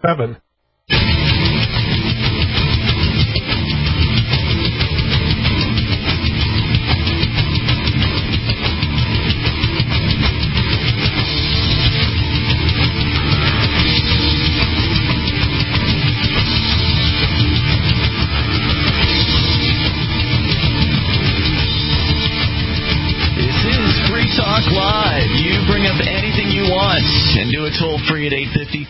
7. And do it toll-free at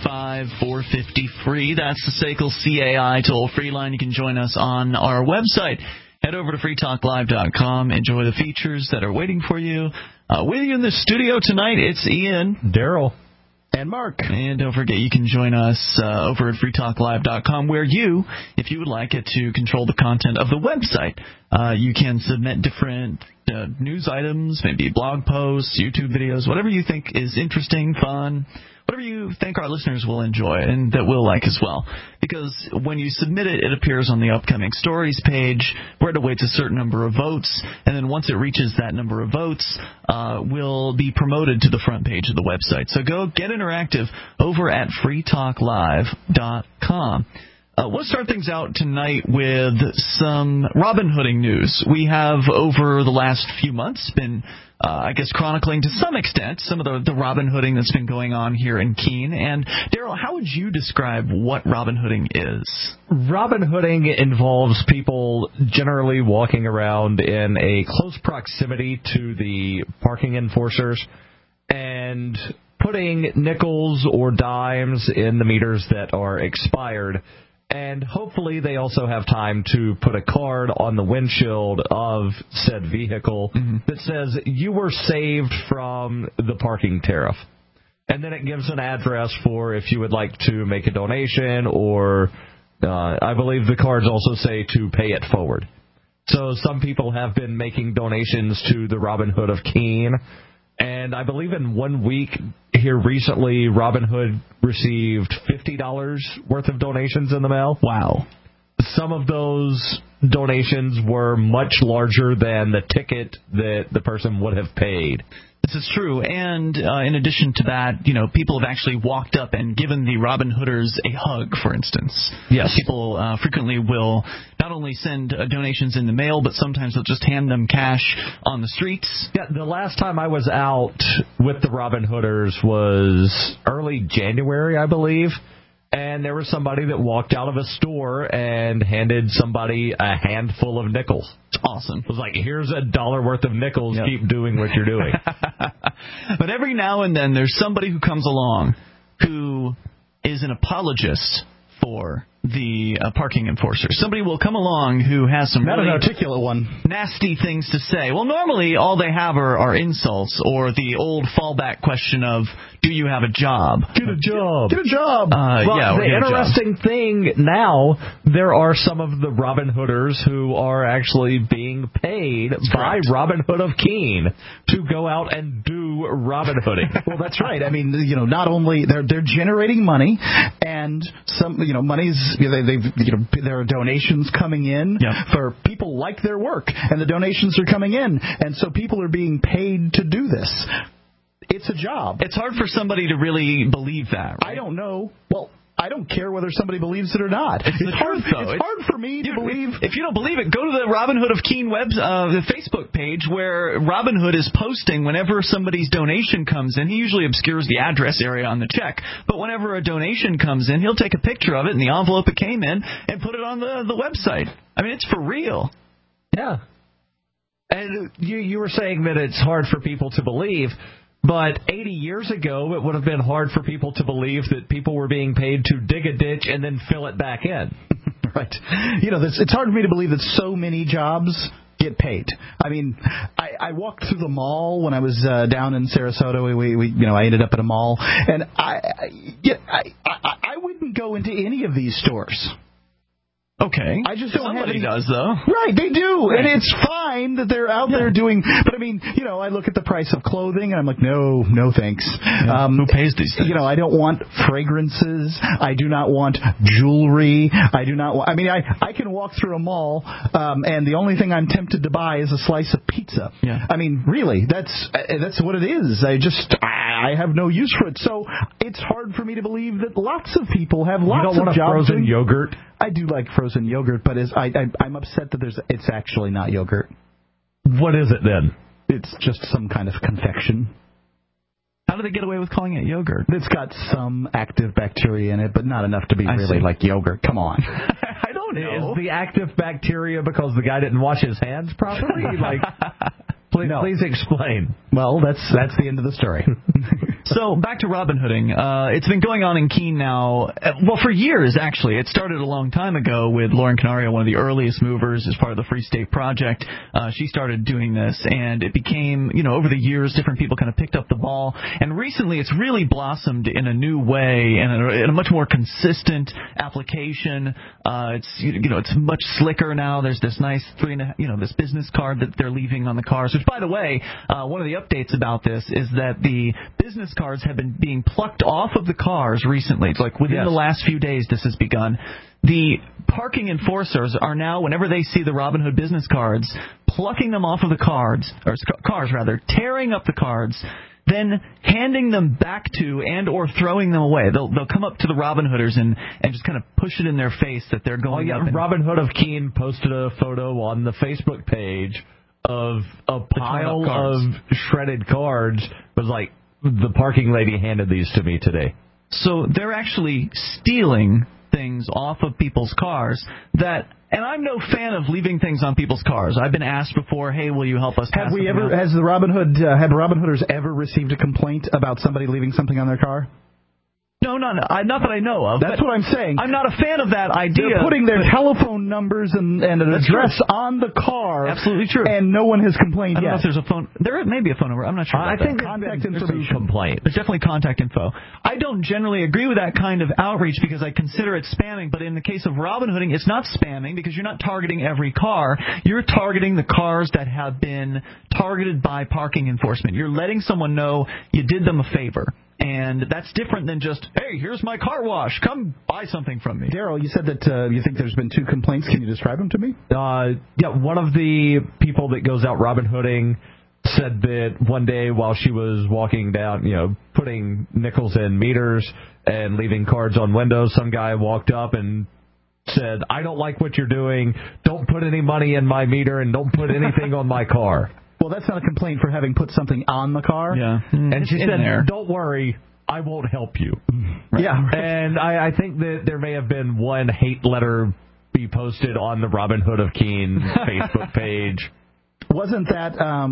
855-450-FREE. That's the SACL CAI toll-free line. You can join us on our website. Head over to freetalklive.com. Enjoy the features that are waiting for you. With you in the studio tonight, it's Ian, Daryl, and Mark. And don't forget, you can join us over at freetalklive.com, where you, if you would like it, to control the content of the website. You can submit different news items, maybe blog posts, YouTube videos, whatever you think is interesting, fun, whatever you think our listeners will enjoy and that we'll like as well. Because when you submit it, it appears on the upcoming stories page, where it awaits a certain number of votes, and then once it reaches that number of votes, will be promoted to the front page of the website. So go get interactive over at freetalklive.com. We'll start things out tonight with some Robin Hooding news. We have, over the last few months, been, chronicling to some extent some of the Robin Hooding that's been going on here in Keene. And, Daryl, how would you describe what Robin Hooding is? Robin Hooding involves people generally walking around in a close proximity to the parking enforcers and putting nickels or dimes in the meters that are expired. And hopefully they also have time to put a card on the windshield of said vehicle that says, you were saved from the parking tariff. And then it gives an address for if you would like to make a donation, or I believe the cards also say to pay it forward. So some people have been making donations to the Robin Hood of Keene. And I believe in 1 week here recently, Robin Hood received $50 worth of donations in the mail. Wow. Some of those donations were much larger than the ticket that the person would have paid. This is true, and in addition to that, people have actually walked up and given the Robin Hooders a hug, for instance. Yes. People frequently will not only send donations in the mail, but sometimes they'll just hand them cash on the streets. Yeah, the last time I was out with the Robin Hooders was early January, I believe. And there was somebody that walked out of a store and handed somebody a handful of nickels. It's awesome. It was like, here's $1 worth of nickels. Yep. Keep doing what you're doing. But every now and then there's somebody who comes along who is an apologist for the parking enforcer. Somebody will come along who has some not really an articulate one, nasty things to say. Well, normally all they have are insults, or the old fallback question of, do you have a job? Get a job. Get a job. The interesting thing now, there are some of the Robin Hooders who are actually being paid by Robin Hood of Keene to go out and do Robin Hooding. Well, that's right. I mean, not only they're generating money, and some money's there are donations coming in for people like their work, and the donations are coming in, and so people are being paid to do this. It's a job. It's hard for somebody to really believe that, right? I don't know. Well, I don't care whether somebody believes it or not. It's hard for me to believe. If you don't believe it, go to the Robin Hood of Keene the Facebook page, where Robin Hood is posting whenever somebody's donation comes in. He usually obscures the address area on the check, but whenever a donation comes in, he'll take a picture of it in the envelope it came in and put it on the website. I mean, it's for real. Yeah. And you were saying that it's hard for people to believe. But 80 years ago, it would have been hard for people to believe that people were being paid to dig a ditch and then fill it back in. Right. It's hard for me to believe that so many jobs get paid. I mean, I walked through the mall when I was down in Sarasota. I ended up at a mall, and I wouldn't go into any of these stores Okay. I just don't have Somebody any. does, though. Right, they do, Right. and it's fine that they're out there doing. But I mean, I look at the price of clothing, and I'm like, no, thanks. Who pays these things? I don't want fragrances. I do not want jewelry. I do not want. I mean, I can walk through a mall, and the only thing I'm tempted to buy is a slice of pizza. Yeah. I mean, really, that's what it is. I have no use for it. So it's hard for me to believe that lots of people have lots of jobs. You don't want a frozen yogurt? I do like frozen yogurt, but I'm upset that it's actually not yogurt. What is it then? It's just some kind of confection. How do they get away with calling it yogurt? It's got some active bacteria in it, but not enough to be really like yogurt. Come on. I don't know. Is the active bacteria because the guy didn't wash his hands properly? Please explain. Well, that's the end of the story. So back to Robinhooding. It's been going on in Keene now, for years, actually. It started a long time ago with Lauren Canario, one of the earliest movers as part of the Free State Project. She started doing this, and it became, over the years, different people kind of picked up the ball. And recently it's really blossomed in a new way and in a much more consistent application. It's much slicker now. There's this nice this business card that they're leaving on the cars, which, by the way, one of the updates about this is that the business cards have been being plucked off of the cars recently. It's like within the last few days this has begun. The parking enforcers are now, whenever they see the Robinhood business cards, plucking them off of the cars, tearing up the cards, then handing them back to and or throwing them away. They'll come up to the Robinhooders and just kind of push it in their face that they're going up. Robinhood of Keene posted a photo on the Facebook page of a pile of shredded cards. It was like, the parking lady handed these to me today. So they're actually stealing things off of people's cars and I'm no fan of leaving things on people's cars. I've been asked before, hey, will you help us pass something out? Have Robinhooders ever received a complaint about somebody leaving something on their car? No, not that I know of. That's what I'm saying. I'm not a fan of that idea. They're putting their telephone numbers and an address on the car. Absolutely true. And no one has complained yet. I don't know if there's a phone. There may be a phone number. I'm not sure. I think contact information. Complaint. There's definitely contact info. I don't generally agree with that kind of outreach because I consider it spamming. But in the case of Robinhooding, it's not spamming because you're not targeting every car. You're targeting the cars that have been targeted by parking enforcement. You're letting someone know you did them a favor. And that's different than just, hey, here's my car wash. Come buy something from me. Daryl, you said that you think there's been 2 complaints. Can you describe them to me? One of the people that goes out Robinhooding said that one day while she was walking down, putting nickels in meters and leaving cards on windows, some guy walked up and said, I don't like what you're doing. Don't put any money in my meter and don't put anything on my car. Well, that's not a complaint for having put something on the car. Yeah. And she said, don't worry, I won't help you. Right. Yeah. And I think that there may have been one hate letter be posted on the Robinhood of Keene Facebook page. Wasn't that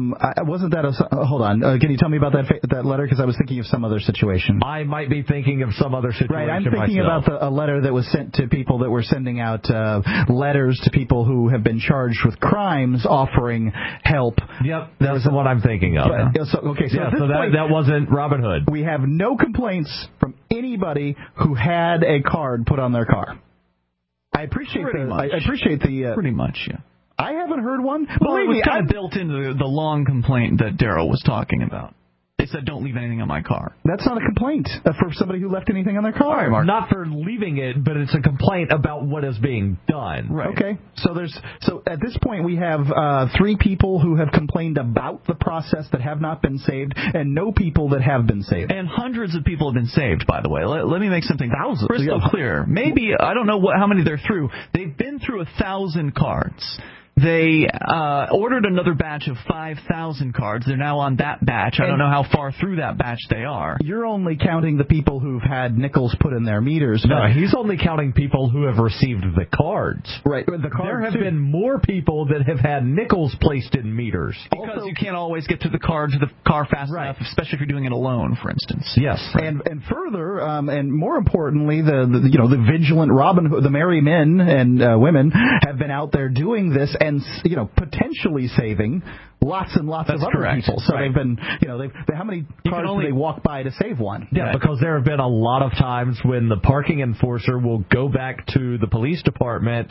hold on? Can you tell me about that letter? Because I was thinking of some other situation. I might be thinking of some other situation. Right, I'm thinking about a letter that was sent to people that were sending out letters to people who have been charged with crimes, offering help. Yep, that's the one I'm thinking of. That wasn't Robinhood. We have no complaints from anybody who had a card put on their car. I appreciate pretty much, yeah. I haven't heard one. Well, it was kind of built into the long complaint that Daryl was talking about. They said, don't leave anything on my car. That's not a complaint for somebody who left anything on their car. Right, Mark. Not for leaving it, but it's a complaint about what is being done. Right. Okay. So at this point we have 3 people who have complained about the process that have not been saved, and no people that have been saved. And hundreds of people have been saved, by the way. Let me make something Thousands. crystal clear. Maybe, I don't know how many they're through. They've been through 1,000 cards. They ordered another batch of 5,000 cards. They're now on that batch. I don't know how far through that batch they are. You're only counting the people who've had nickels put in their meters. No, he's only counting people who have received the cards. Right. There have been more people that have had nickels placed in meters. Because you can't always get to the cards of the car fast enough, especially if you're doing it alone, for instance. Yes. Right. And further, and more importantly, the vigilant Robin Hood, the merry men and women have been out there doing this and potentially saving lots and lots of other people. So they've been, how many cars do they walk by to save one? Yeah, because there have been a lot of times when the parking enforcer will go back to the police department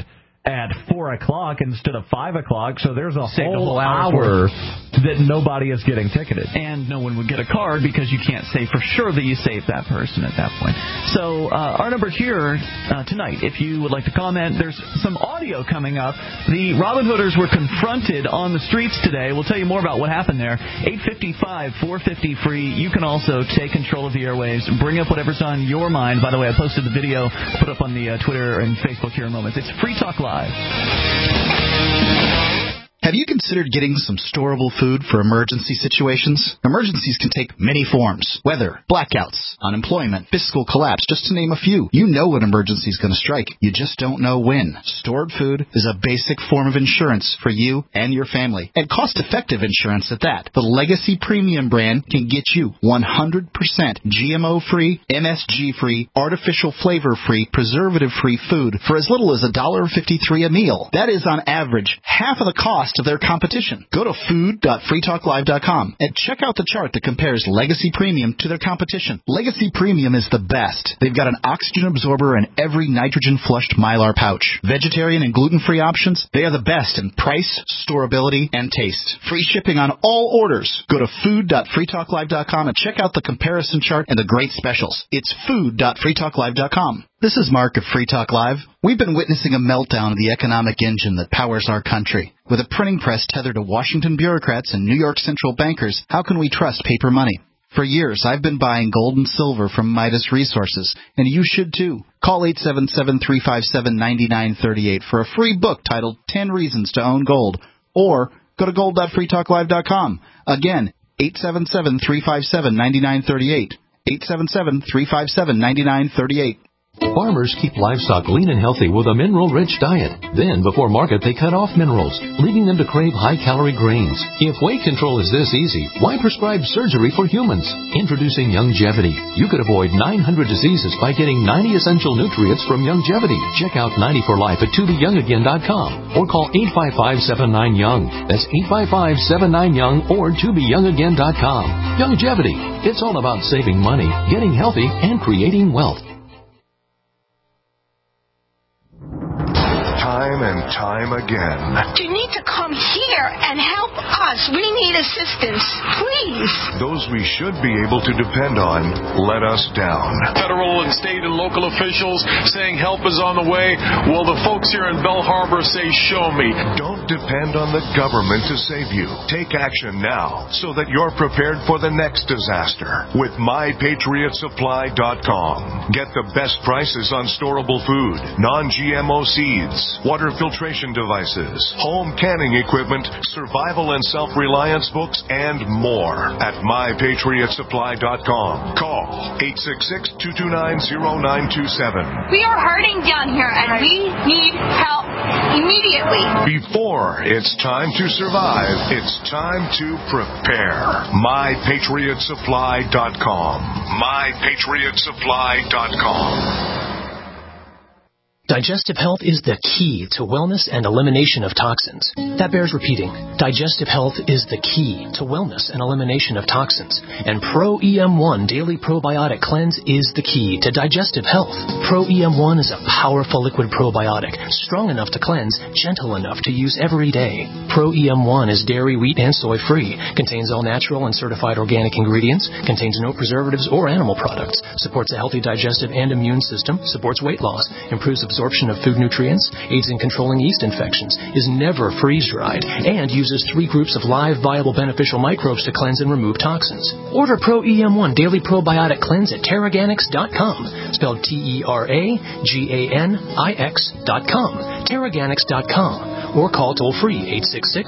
at 4 o'clock instead of 5 o'clock, so there's a whole hour that nobody is getting ticketed. And no one would get a card because you can't say for sure that you saved that person at that point. So our number here tonight, if you would like to comment, there's some audio coming up. The Robin Hooders were confronted on the streets today. We'll tell you more about what happened there. 855-450-FREE. You can also take control of the airwaves. Bring up whatever's on your mind. By the way, I posted the video, put up on the Twitter and Facebook here in moments. It's Free Talk Live. Have you considered getting some storable food for emergency situations? Emergencies can take many forms. Weather, blackouts, unemployment, fiscal collapse, just to name a few. You know an emergency is going to strike. You just don't know when. Stored food is a basic form of insurance for you and your family. And cost-effective insurance at that. The Legacy Premium brand can get you 100% GMO-free, MSG-free, artificial flavor-free, preservative-free food for as little as $1.53 a meal. That is on average half of the cost of their competition. Go to food.freetalklive.com and check out the chart that compares Legacy Premium to their competition. Legacy Premium is the best. They've got an oxygen absorber in every nitrogen-flushed Mylar pouch. Vegetarian and gluten-free options, they are the best in price, storability, and taste. Free shipping on all orders. Go to food.freetalklive.com and check out the comparison chart and the great specials. It's food.freetalklive.com. This is Mark of Free Talk Live. We've been witnessing a meltdown of the economic engine that powers our country. With a printing press tethered to Washington bureaucrats and New York central bankers, how can we trust paper money? For years, I've been buying gold and silver from Midas Resources, and you should too. Call 877-357-9938 for a free book titled 10 Reasons to Own Gold, or go to gold.freetalklive.com. Again, 877-357-9938. 877-357-9938. Farmers keep livestock lean and healthy with a mineral-rich diet. Then, before market, they cut off minerals, leaving them to crave high-calorie grains. If weight control is this easy, why prescribe surgery for humans? Introducing Youngevity. You could avoid 900 diseases by getting 90 essential nutrients from Youngevity. Check out 90 for Life at tobeyoungagain.com or call 855-79-YOUNG. That's 855-79-YOUNG or tobeyoungagain.com. Youngevity. It's all about saving money, getting healthy, and creating wealth. Time and time again. You need to come here and help us. We need assistance, please. Those we should be able to depend on let us down. Federal and state and local officials saying help is on the way. Well, the folks here in Belle Harbor say, show me. Don't depend on the government to save you. Take action now so that you're prepared for the next disaster with MyPatriotSupply.com. Get the best prices on storable food, non-GMO seeds, water filtration devices, home canning equipment, survival and self-reliance books, and more at MyPatriotSupply.com. Call 866-229-0927. We are hurting down here, and we need help immediately. Before it's time to survive, it's time to prepare. MyPatriotSupply.com. MyPatriotSupply.com. Digestive health is the key to wellness and elimination of toxins. That bears repeating. Digestive health is the key to wellness and elimination of toxins. And Pro EM1 Daily Probiotic Cleanse is the key to digestive health. Pro EM1 is a powerful liquid probiotic, strong enough to cleanse, gentle enough to use every day. Pro EM1 is dairy, wheat, and soy-free, contains all natural and certified organic ingredients, contains no preservatives or animal products, supports a healthy digestive and immune system, supports weight loss, improves absorption of food nutrients, aids in controlling yeast infections, is never freeze-dried, and uses 3 groups of live, viable, beneficial microbes to cleanse and remove toxins. Order Pro EM1 Daily Probiotic Cleanse at Teraganix.com, spelled Teraganix.com, Teraganix.com, or call toll-free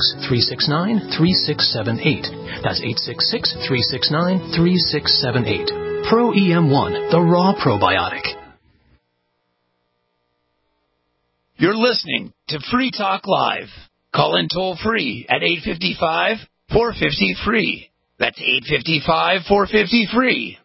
866-369-3678. That's 866-369-3678. Pro EM1, the raw probiotic. You're listening to Free Talk Live. Call in toll-free at 855-450-FREE. That's 855-450-FREE.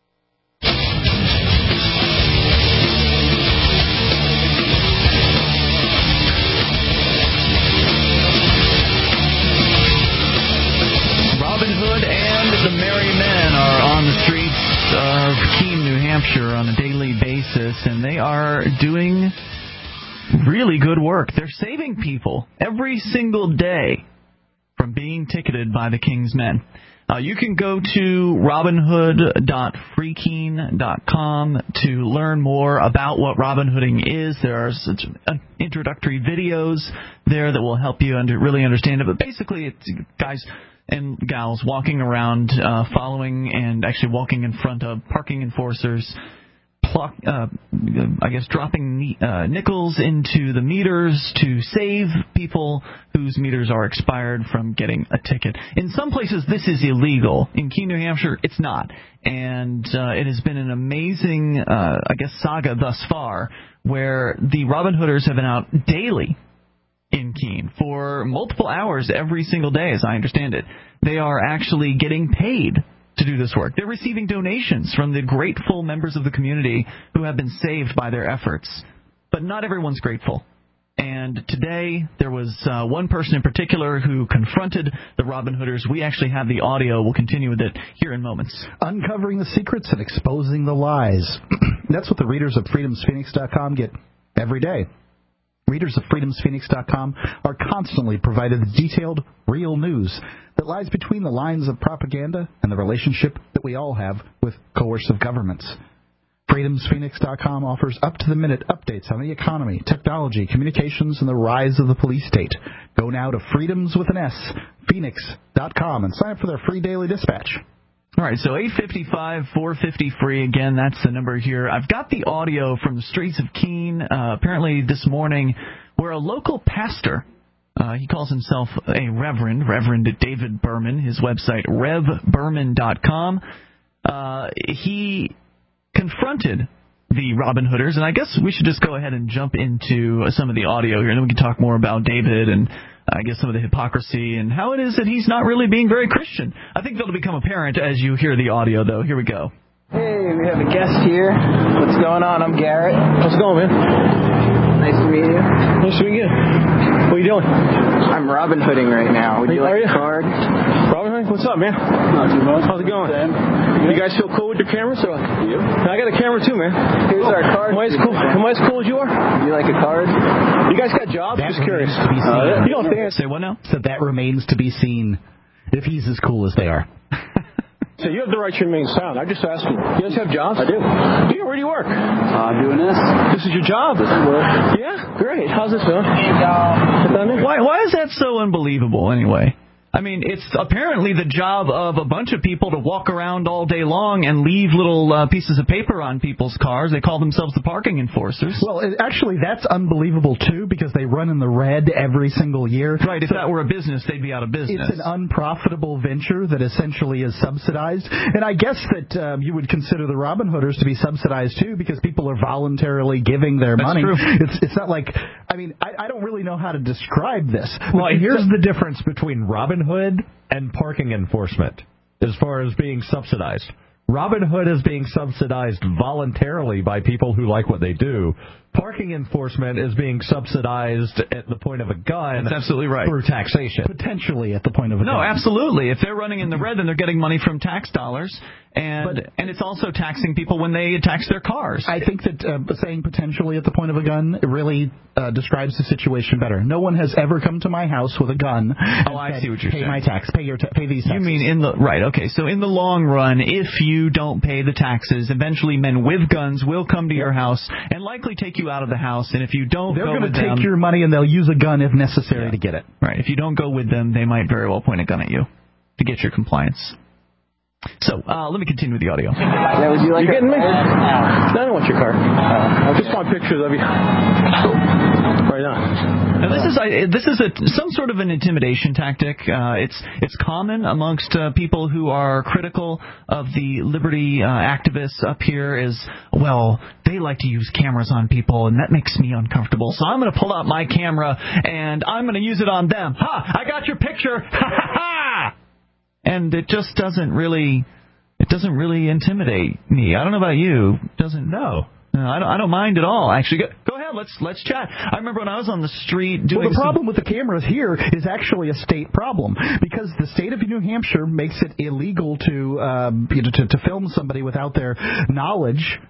Robin Hood and the Merry Men are on the streets of Keene, New Hampshire on a daily basis, and they are doing really good work. They're saving people every single day from being ticketed by the King's men. You can go to robinhood.freekeen.com to learn more about what Robinhooding is. There are introductory videos there that will help you really understand it. But basically, it's guys and gals walking around, following and actually walking in front of parking enforcers, dropping nickels into the meters to save people whose meters are expired from getting a ticket. In some places, this is illegal. In Keene, New Hampshire, it's not. And it has been an amazing, saga thus far, where the Robin Hooders have been out daily in Keene for multiple hours every single day, as I understand it. They are actually getting paid to do this work. They're receiving donations from the grateful members of the community who have been saved by their efforts. But not everyone's grateful. And today, there was one person in particular who confronted the Robin Hooders. We actually have the audio. We'll continue with it here in moments. Uncovering the secrets and exposing the lies. That's what the readers of freedomsphoenix.com get every day. Readers of freedomsphoenix.com are constantly provided detailed, real news that lies between the lines of propaganda and the relationship that we all have with coercive governments. freedomsphoenix.com offers up-to-the-minute updates on the economy, technology, communications, and the rise of the police state. Go now to freedomsphoenix.com and sign up for their free daily dispatch. All right, so 855-450-FREE. Again, that's the number here. I've got the audio from the streets of Keene, apparently this morning, where a local pastor, he calls himself a Reverend David Berman, his website, revberman.com, he confronted the Robin Hooders, and I guess we should just go ahead and jump into some of the audio here, and then we can talk more about David and I guess some of the hypocrisy and how it is that he's not really being very Christian. I think that'll become apparent as you hear the audio, though. Here we go. Hey, we have a guest here. What's going on? I'm Garrett. How's it going, man? Nice to meet you. Nice to meet you. What are you doing? I'm Robin Hooding right now. Would you like a card? Robin Hooding? What's up, man? Not too much. How's it going? You guys feel cool with your cameras? Or? You? I got a camera too, man. Here's our card. Am I as cool as you are? Would you like a card? You guys got jobs? That Just curious. You don't say what now? So that remains to be seen if he's as cool as they are. So you have the right to remain silent. I just asked you. You guys have jobs? I do. Where do you work? I'm doing this. This is your job? This is work. Yeah? Great. How's this going? Why is that so unbelievable, anyway? I mean, it's apparently the job of a bunch of people to walk around all day long and leave little pieces of paper on people's cars. They call themselves the parking enforcers. Well, actually, that's unbelievable, too, because they run in the red every single year. Right, if that were a business, they'd be out of business. It's an unprofitable venture that essentially is subsidized. And I guess that you would consider the Robin Hooders to be subsidized, too, because people are voluntarily giving their money. True. It's not like, I mean, I don't really know how to describe this. Well, here's the difference between Robin Hood and parking enforcement as far as being subsidized. Robin Hood is being subsidized voluntarily by people who like what they do. Parking enforcement is being subsidized at the point of a gun. That's absolutely right. Through taxation. Potentially at the point of a gun. No, absolutely. If they're running in the red, then they're getting money from tax dollars. And it's also taxing people when they tax their cars. I think that saying potentially at the point of a gun really describes the situation better. No one has ever come to my house with a gun. Oh, I see what you're saying. Pay my tax. Pay these taxes. You mean right? Okay. So in the long run, if you don't pay the taxes, eventually men with guns will come to your house and likely take you out of the house. And if you don't, they're going to take your money and they'll use a gun if necessary to get it. Right. If you don't go with them, they might very well point a gun at you to get your compliance. So, let me continue with the audio. Yeah, would you like you getting me? No, I don't want your car. I just want pictures of you. Right now. Now, this is some sort of an intimidation tactic. It's common amongst people who are critical of the liberty activists up here. Is they like to use cameras on people, and that makes me uncomfortable. So I'm going to pull out my camera and I'm going to use it on them. Ha! I got your picture. Ha ha ha! And it just doesn't really intimidate me. I don't know about you. It doesn't. No, I don't mind at all. Actually, go ahead. Let's chat. I remember when I was on the street doing. Well, the problem with the cameras here is actually a state problem because the state of New Hampshire makes it illegal to film somebody without their knowledge.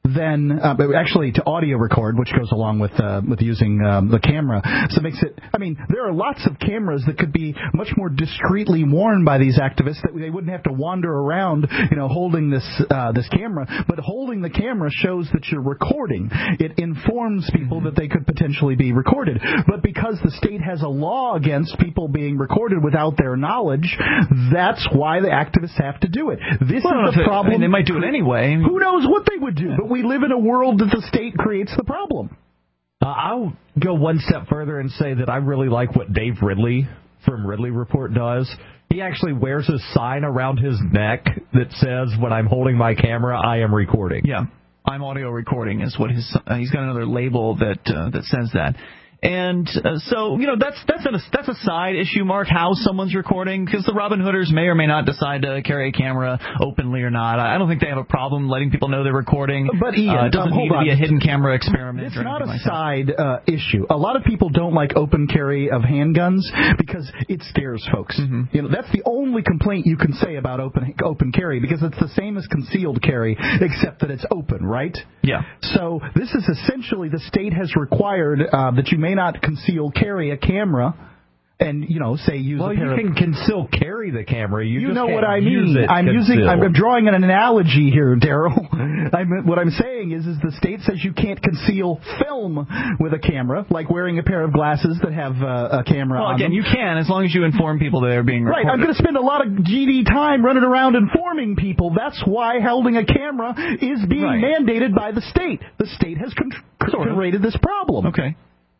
then actually to audio record, which goes along with using the camera. So it makes it. I mean, there are lots of cameras that could be much more discreetly worn by these activists that they wouldn't have to wander around, holding this camera. But holding the camera shows that you're recording. It informs people that they could potentially be recorded. But because the state has a law against people being recorded without their knowledge, that's why the activists have to do it. This is the problem. I mean, they might do it anyway. Who knows what they would do? But we live in a world that the state creates the problem. I'll go one step further and say that I really like what Dave Ridley from Ridley Report does. He actually wears a sign around his neck that says, when I'm holding my camera, I am recording. Yeah, I'm audio recording is what he's got another label that says that. And so, that's a side issue, Mark, how someone's recording, because the Robin Hooders may or may not decide to carry a camera openly or not. I don't think they have a problem letting people know they're recording. But Ian, it doesn't need to be a hidden camera experiment. It's not a side issue. A lot of people don't like open carry of handguns because it scares folks. Mm-hmm. That's the only complaint you can say about open carry, because it's the same as concealed carry, except that it's open, right? Yeah. So this is essentially the state has required that you may not conceal carry a camera and, say use a pair you can conceal carry the camera. You just know what I mean. I'm drawing an analogy here, Daryl. What I'm saying is the state says you can't conceal film with a camera, like wearing a pair of glasses that have a camera on them. You can, as long as you inform people that they're being recorded. Right, I'm going to spend a lot of GD time running around informing people. That's why holding a camera is being mandated by the state. The state has created this problem. Okay.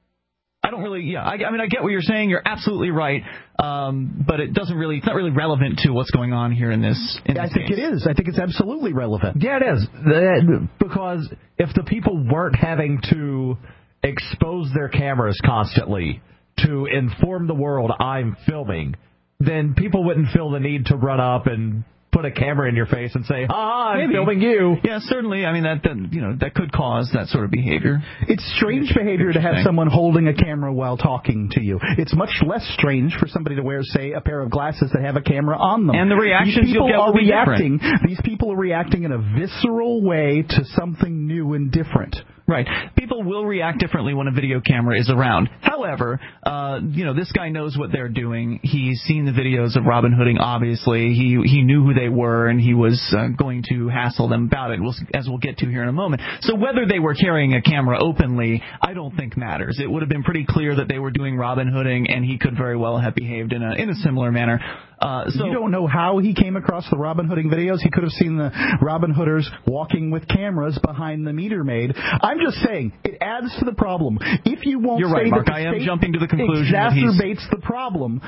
I don't really, I get what you're saying. You're absolutely right. But it's not really relevant to what's going on here in this I think case. It is. I think it's absolutely relevant. Yeah, it is. Because if the people weren't having to expose their cameras constantly to inform the world I'm filming, then people wouldn't feel the need to run up and put a camera in your face and say, I'm filming you. Yeah, certainly. I mean, that could cause that sort of behavior. It's strange behavior to have someone holding a camera while talking to you. It's much less strange for somebody to wear, say, a pair of glasses that have a camera on them. And the reactions you'll get will be different. These people are reacting in a visceral way to something new and different. Right. People will react differently when a video camera is around. However, this guy knows what they're doing. He's seen the videos of Robin Hooding, obviously. He knew who they were, and he was going to hassle them about it, as we'll get to here in a moment. So whether they were carrying a camera openly, I don't think matters. It would have been pretty clear that they were doing Robin Hooding, and he could very well have behaved in a similar manner. So you don't know how he came across the Robin Hooding videos. He could have seen the Robin Hooders walking with cameras behind the meter maid. I'm just saying, it adds to the problem. If you won't You're say right, Mark. that I am jumping to the conclusion exacerbates the problem.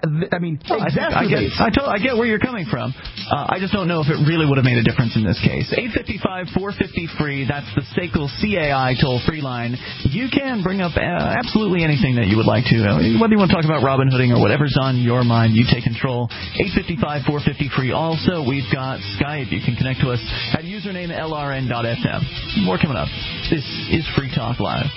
Exacerbates. I get where you're coming from. I just don't know if it really would have made a difference in this case. 855-450-FREE. That's the SACL CAI toll-free line. You can bring up absolutely anything that you would like to. Whether you want to talk about Robin Hooding or whatever's on your mind, you take control. 855-450-FREE. Also, we've got Skype. You can connect to us at username LRN.FM. More coming up. This is Free Talk Live.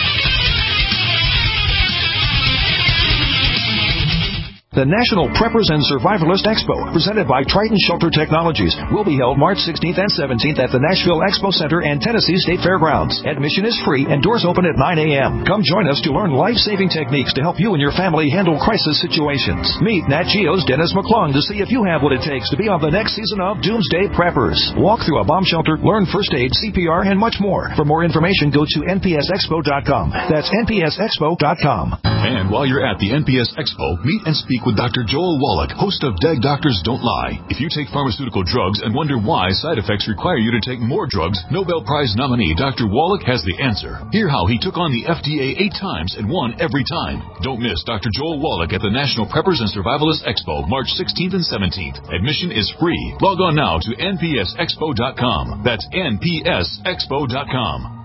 The National Preppers and Survivalists Expo, presented by Triton Shelter Technologies, will be held March 16th and 17th at the Nashville Expo Center and Tennessee State Fairgrounds. Admission is free and doors open at 9 a.m. Come join us to learn life-saving techniques to help you and your family handle crisis situations. Meet Nat Geo's Dennis McClung to see if you have what it takes to be on the next season of Doomsday Preppers. Walk through a bomb shelter, learn first aid, CPR, and much more. For more information, go to npsexpo.com. That's npsexpo.com. And while you're at the NPS Expo, meet and speak with Dr. Joel Wallach, host of Dead Doctors Don't Lie. If you take pharmaceutical drugs and wonder why side effects require you to take more drugs, Nobel Prize nominee Dr. Wallach has the answer. Hear how he took on the FDA 8 times and won every time. Don't miss Dr. Joel Wallach at the National Preppers and Survivalists Expo, March 16th and 17th. Admission is free. Log on now to npsexpo.com. That's npsexpo.com.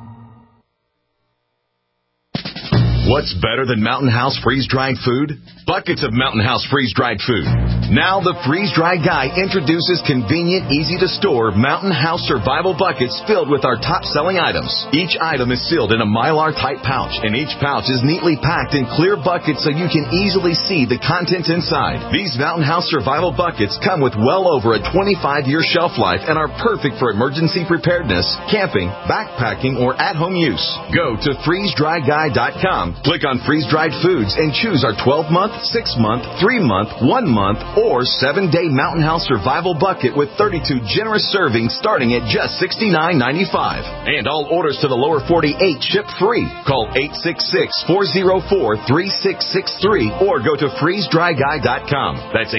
What's better than Mountain House freeze-dried food? Buckets of Mountain House freeze-dried food. Now the freeze-dried guy introduces convenient, easy-to-store Mountain House survival buckets filled with our top-selling items. Each item is sealed in a Mylar-type pouch, and each pouch is neatly packed in clear buckets so you can easily see the contents inside. These Mountain House survival buckets come with well over a 25-year shelf life and are perfect for emergency preparedness, camping, backpacking, or at-home use. Go to freezedryguy.com, click on freeze-dried foods, and choose our 12-month, 6-month, 3-month, 1-month, or 7-day Mountain House survival bucket with 32 generous servings starting at just $69.95. And all orders to the lower 48 ship free. Call 866-404-3663 or go to freezedryguy.com. That's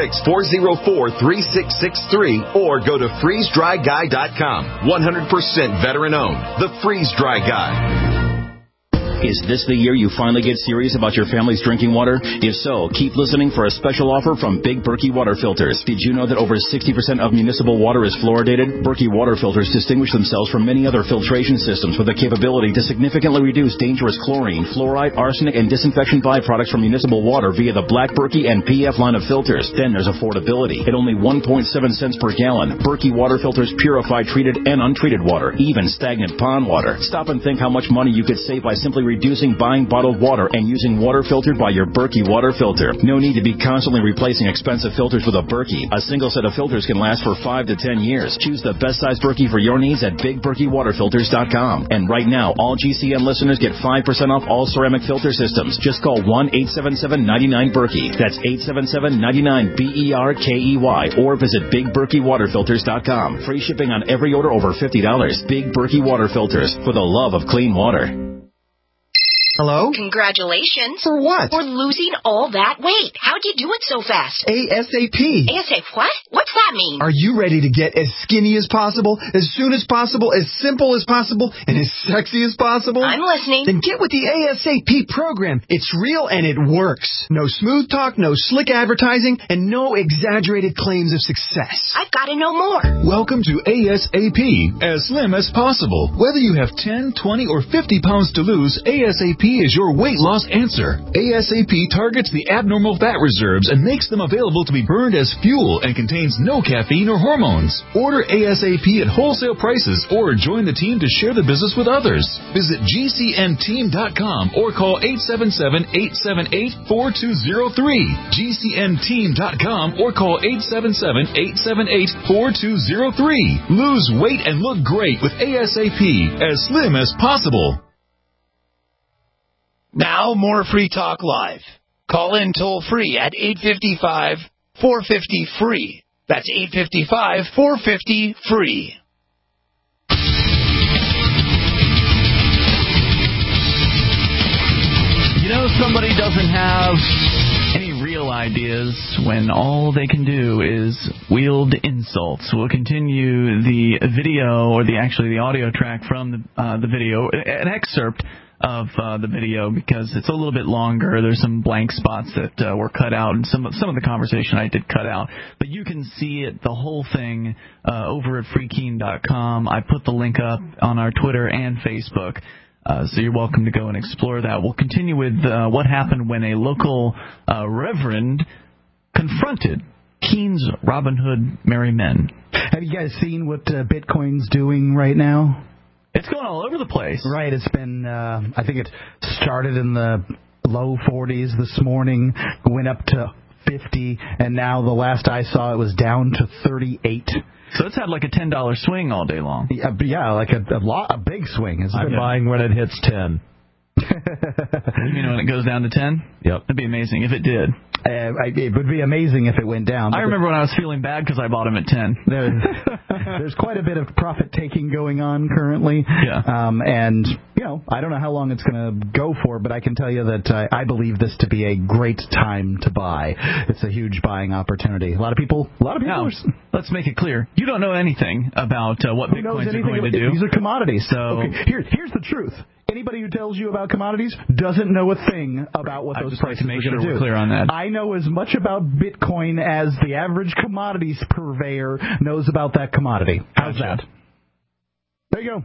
866-404-3663 or go to freezedryguy.com. 100% veteran owned. The Freeze Dry Guy. Is this the year you finally get serious about your family's drinking water? If so, keep listening for a special offer from Big Berkey Water Filters. Did you know that over 60% of municipal water is fluoridated? Berkey Water Filters distinguish themselves from many other filtration systems with the capability to significantly reduce dangerous chlorine, fluoride, arsenic, and disinfection byproducts from municipal water via the Black Berkey and PF line of filters. Then there's affordability. At only 1.7 cents per gallon, Berkey Water Filters purify treated and untreated water, even stagnant pond water. Stop and think how much money you could save by simply reducing buying bottled water and using water filtered by your Berkey water filter. No need to be constantly replacing expensive filters with a Berkey. A single set of filters can last for 5 to 10 years. Choose the best size Berkey for your needs at BigBerkeyWaterFilters.com. And right now, all GCN listeners get 5% off all ceramic filter systems. Just call 1-877-99-BERKEY. That's 877-99-BERKEY or visit BigBerkeyWaterFilters.com. Free shipping on every order over $50. Big Berkey Water Filters, for the love of clean water. Hello? Congratulations. For what? For losing all that weight. How'd you do it so fast? ASAP. ASAP what? What's that mean? Are you ready to get as skinny as possible, as soon as possible, as simple as possible, and as sexy as possible? I'm listening. Then get with the ASAP program. It's real and it works. No smooth talk, no slick advertising, and no exaggerated claims of success. I've got to know more. Welcome to ASAP, as slim as possible. Whether you have 10, 20, or 50 pounds to lose, ASAP is your weight loss answer. ASAP targets the abnormal fat reserves and makes them available to be burned as fuel and contains no caffeine or hormones. Order ASAP at wholesale prices or join the team to share the business with others. Visit GCNteam.com or call 877-878-4203. GCNteam.com or call 877-878-4203. Lose weight and look great with ASAP, as slim as possible. Now, more Free Talk Live. Call in toll-free at 855-450-FREE. That's 855-450-FREE. You know, somebody doesn't have any real ideas when all they can do is wield insults. We'll continue the video, or the audio track from the video, an excerpt of the video, because it's a little bit longer. There's some blank spots that were cut out, and some of the conversation I did cut out. But you can see it, the whole thing, over at freekeen.com. I put the link up on our Twitter and Facebook, so you're welcome to go and explore that. We'll continue with what happened when a local reverend confronted Keene's Robin Hood Merry Men. Have you guys seen what Bitcoin's doing right now? It's going all over the place. Right. It's been, I think it started in the low 40s this morning, went up to 50, and now the last I saw it was down to 38. So it's had like a $10 swing all day long. Yeah, like a big swing. I'm buying when it hits 10. You know, when it goes down to 10? Yep. That'd be amazing if it did. It would be amazing if it went down. I remember when I was feeling bad because I bought them at 10. There's quite a bit of profit taking going on currently. Yeah. And, you know, I don't know how long it's going to go for, but I can tell you that I believe this to be a great time to buy. It's a huge buying opportunity. A lot of people now, let's make it clear. You don't know anything about what Bitcoins are going to do. These are commodities. So okay, here's the truth. Anybody who tells you about commodities doesn't know a thing about what those prices are going to do. We're clear on that. I know as much about Bitcoin as the average commodities purveyor knows about that commodity. How's that? There you go.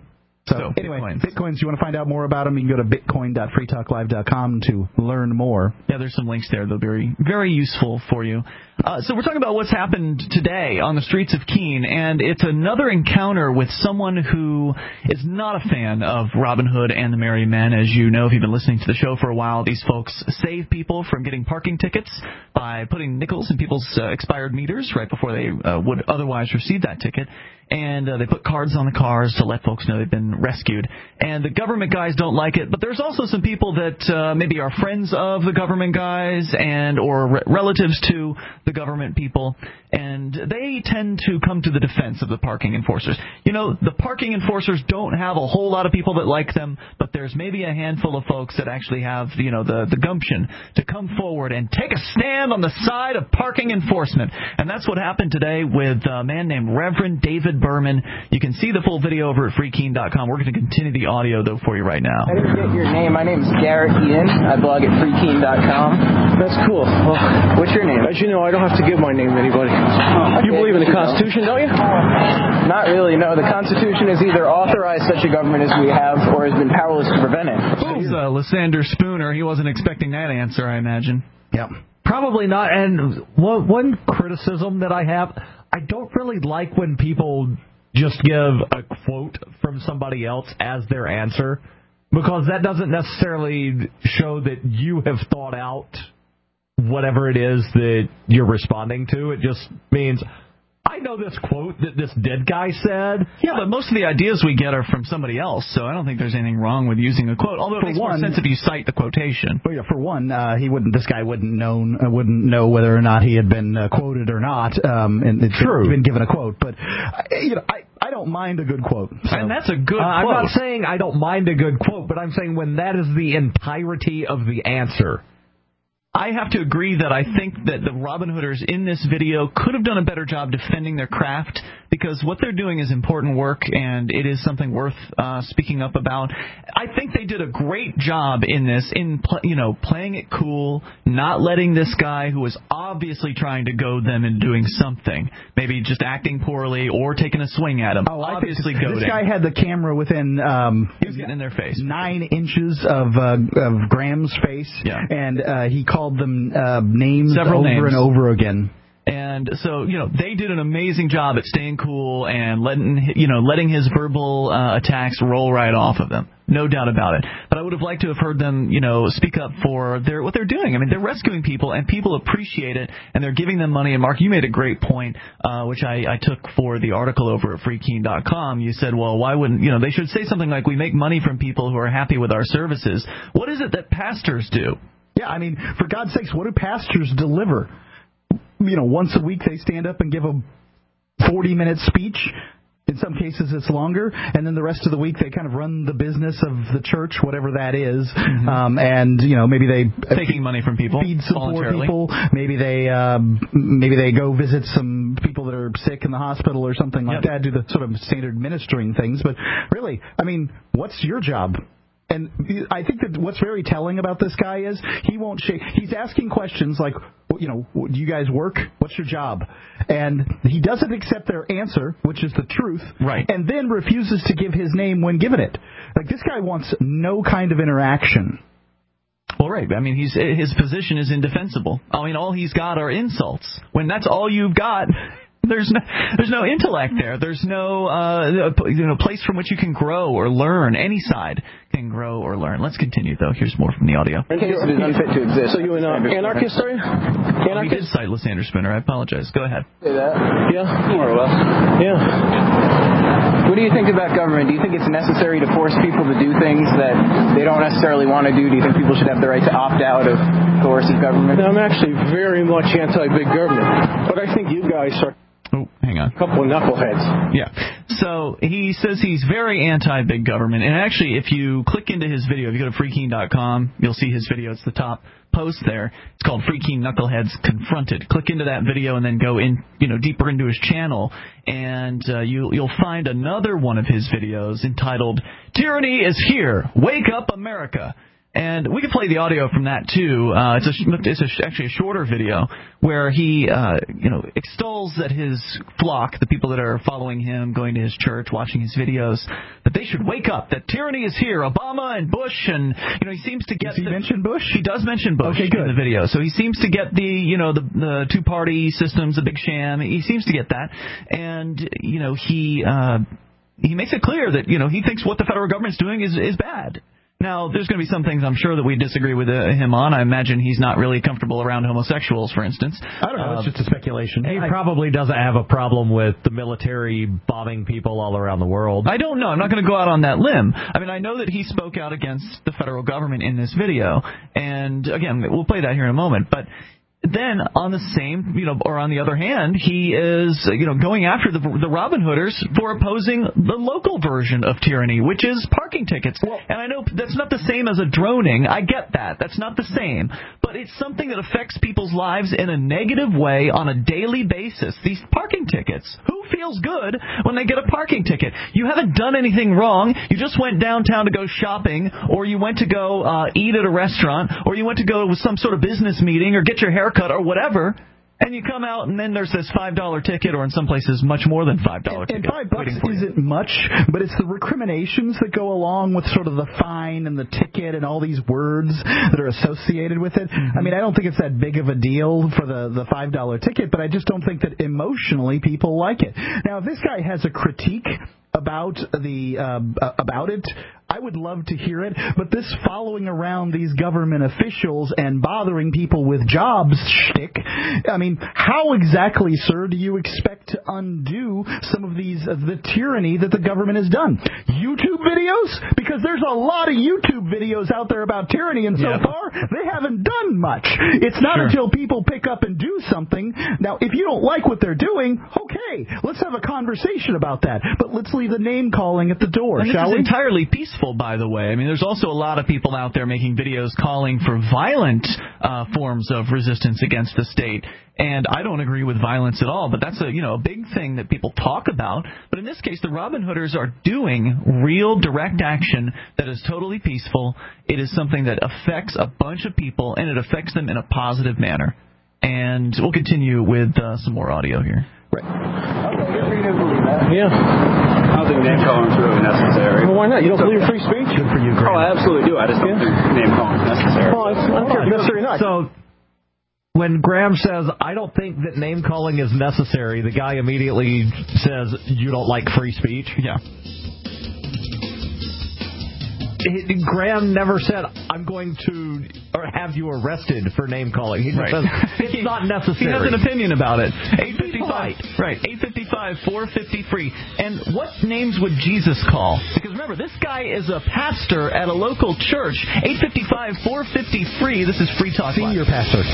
So anyway, Bitcoins, you want to find out more about them, you can go to bitcoin.freetalklive.com to learn more. Yeah, there's some links there. They'll be very, very useful for you. So we're talking about what's happened today on the streets of Keene, and it's another encounter with someone who is not a fan of Robin Hood and the Merry Men. As you know, if you've been listening to the show for a while, these folks save people from getting parking tickets by putting nickels in people's expired meters right before they would otherwise receive that ticket. And they put cards on the cars to let folks know they've been rescued. And the government guys don't like it, but there's also some people that maybe are friends of the government guys and or relatives to the government people, and they tend to come to the defense of the parking enforcers. You know, the parking enforcers don't have a whole lot of people that like them, but there's maybe a handful of folks that actually have, you know, the gumption to come forward and take a stand on the side of parking enforcement. And that's what happened today with a man named Reverend David Berman. You can see the full video over at freekeen.com. We're going to continue the audio, though, for you right now. I didn't get your name. My name's Garrett Ian. I blog at freekeen.com. That's cool. Well, what's your name? As you know, I don't have to give my name to anybody. Okay, you believe in the Constitution, don't you? Not really, no. The Constitution has either authorized such a government as we have or has been powerless to prevent it. Lysander Spooner, he wasn't expecting that answer, I imagine. Yep. Probably not. And one criticism that I have, I don't really like when people just give a quote from somebody else as their answer, because that doesn't necessarily show that you have thought out whatever it is that you're responding to. It just means, I know this quote that this dead guy said. Yeah, but most of the ideas we get are from somebody else, so I don't think there's anything wrong with using a quote. Although it makes more sense if you cite the quotation. Well, yeah, for one, this guy wouldn't know whether or not he had been quoted or not. And it's True. Been given a quote, but I don't mind a good quote. So. And that's a good quote. I'm not saying I don't mind a good quote, but I'm saying when that is the entirety of the answer. I have to agree that I think that the Robin Hooders in this video could have done a better job defending their craft, because what they're doing is important work and it is something worth speaking up about. I think they did a great job in this, playing it cool, not letting this guy who was obviously trying to goad them into doing something, maybe just acting poorly or taking a swing at him. Obviously goading. This guy had the camera within he was getting in their face. 9 inches of Graham's face, and he called them names Several names. and over again. And so, they did an amazing job at staying cool and letting his verbal attacks roll right off of them. No doubt about it. But I would have liked to have heard them, speak up for what they're doing. I mean, they're rescuing people, and people appreciate it, and they're giving them money. And, Mark, you made a great point, which I took for the article over at freekeen.com. You said, well, why wouldn't, they should say something like, we make money from people who are happy with our services. What is it that pastors do? Yeah, I mean, for God's sakes, what do pastors deliver? Once a week they stand up and give a 40-minute speech. In some cases it's longer. And then the rest of the week they kind of run the business of the church, whatever that is. Mm-hmm. And, maybe they... Taking money from people. Feed some poor people. Maybe they go visit some people that are sick in the hospital or something like that, do the sort of standard ministering things. But really, I mean, what's your job? And I think that what's very telling about this guy is he won't shake. He's asking questions like, do you guys work? What's your job? And he doesn't accept their answer, which is the truth, right? And then refuses to give his name when given it. Like, this guy wants no kind of interaction. Well, right. I mean, his position is indefensible. I mean, all he's got are insults. When that's all you've got... There's no intellect there. There's no place from which you can grow or learn. Any side can grow or learn. Let's continue, though. Here's more from the audio. In case it is unfit to exist. So you an anarchist, are you? We did cite Lysander Spooner. I apologize. Go ahead. Say that? Yeah. More or less. Yeah. What do you think about government? Do you think it's necessary to force people to do things that they don't necessarily want to do? Do you think people should have the right to opt out of coercive government? I'm actually very much anti-big government. But I think you guys are... Oh, hang on. A couple of knuckleheads. Yeah. So he says he's very anti-big government. And actually, if you click into his video, if you go to freekeen.com, you'll see his video. It's the top post there. It's called Freekeen Knuckleheads Confronted. Click into that video and then go in, deeper into his channel, and you'll find another one of his videos entitled "Tyranny is Here. Wake Up, America." And we could play the audio from that too. It's actually a shorter video where he, extols that his flock, the people that are following him, going to his church, watching his videos, that they should wake up. That tyranny is here. Obama and Bush, and he seems to get. Does he mention Bush? He does mention Bush in the video. So he seems to get the two-party system's a big sham. He seems to get that, and he makes it clear that he thinks what the federal government's doing is bad. Now, there's going to be some things I'm sure that we disagree with him on. I imagine he's not really comfortable around homosexuals, for instance. I don't know. It's just a speculation. He probably doesn't have a problem with the military bombing people all around the world. I don't know. I'm not going to go out on that limb. I mean, I know that he spoke out against the federal government in this video. And, again, we'll play that here in a moment. But then on the same, or on the other hand, he is, going after the Robin Hooders for opposing the local version of tyranny, which is parking tickets. And I know that's not the same as a droning. I get that. That's not the same. But it's something that affects people's lives in a negative way on a daily basis. These parking tickets. Who feels good when they get a parking ticket? You haven't done anything wrong. You just went downtown to go shopping, or you went to go eat at a restaurant, or you went to go with some sort of business meeting or get your hair cut or whatever, and you come out and then there's this $5 ticket, or in some places much more than $5 ticket. And $5 isn't much, but it's the recriminations that go along with sort of the fine and the ticket and all these words that are associated with it. I mean, I don't think it's that big of a deal for the $5 ticket, but I just don't think that emotionally people like it. Now, if this guy has a critique about it, I would love to hear it, but this following around these government officials and bothering people with jobs shtick, I mean, how exactly, sir, do you expect to undo some of the tyranny that the government has done? YouTube videos? Because there's a lot of YouTube videos out there about tyranny, and so far, they haven't done much. It's not until people pick up and do something. Now, if you don't like what they're doing, okay, let's have a conversation about that, but let's leave the name-calling at the door, shall we? This is entirely peaceful, by the way. I mean, there's also a lot of people out there making videos calling for violent forms of resistance against the state, and I don't agree with violence at all, but that's a big thing that people talk about. But in this case, the Robin Hooders are doing real direct action that is totally peaceful. It is something that affects a bunch of people, and it affects them in a positive manner. And we'll continue with some more audio here. Right. Yeah. I don't think name calling is really necessary. Well, why not? You don't believe in free speech? Good for you, Graham. Oh, I absolutely do. I just don't think name calling is necessary. Well, I don't care if necessary or not. So when Graham says, I don't think that name calling is necessary, the guy immediately says, you don't like free speech? Yeah. Graham never said, I'm going to have you arrested for name calling. He just says, it's not necessary. He has an opinion about it. 855. Right. 855-450-FREE. And what names would Jesus call? Because remember, this guy is a pastor at a local church. 855-450-FREE. This is Free Talk Live. Senior pastor.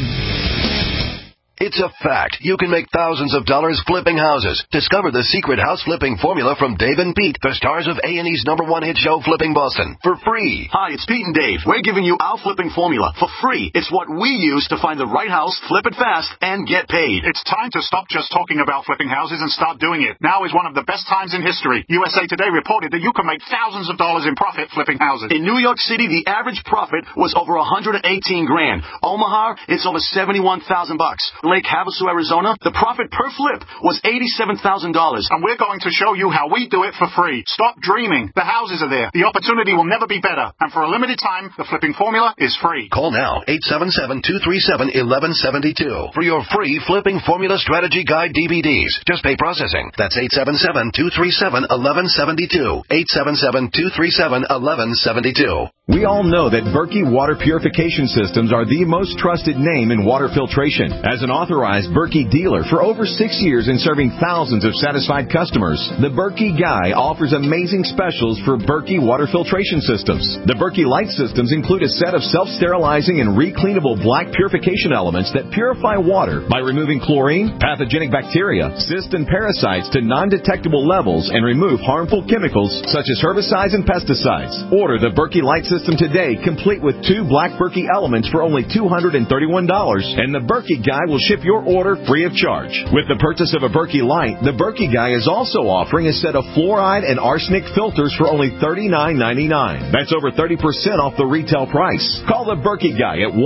It's a fact. You can make thousands of dollars flipping houses. Discover the secret house flipping formula from Dave and Pete, the stars of A&E's #1 hit show, Flipping Boston, for free. Hi, it's Pete and Dave. We're giving you our flipping formula for free. It's what we use to find the right house, flip it fast, and get paid. It's time to stop just talking about flipping houses and start doing it. Now is one of the best times in history. USA Today reported that you can make thousands of dollars in profit flipping houses. In New York City, the average profit was over $118,000. Omaha, it's over $71,000. Lake Havasu, Arizona, the profit per flip was $87,000. And we're going to show you how we do it for free. Stop dreaming. The houses are there. The opportunity will never be better. And for a limited time, the flipping formula is free. Call now, 877-237-1172 for your free Flipping Formula Strategy Guide DVDs. Just pay processing. That's 877-237-1172. 877-237-1172. We all know that Berkey Water Purification Systems are the most trusted name in water filtration. As an authorized Berkey dealer for over 6 years and serving thousands of satisfied customers, the Berkey Guy offers amazing specials for Berkey Water Filtration Systems. The Berkey Light Systems include a set of self-sterilizing and recleanable black purification elements that purify water by removing chlorine, pathogenic bacteria, cysts, and parasites to non-detectable levels and remove harmful chemicals such as herbicides and pesticides. Order the Berkey Light system today, complete with 2 Black Berkey elements for only $231, and the Berkey Guy will ship your order free of charge. With the purchase of a Berkey Light, the Berkey Guy is also offering a set of fluoride and arsenic filters for only $39.99. That's over 30% off the retail price. Call the Berkey Guy at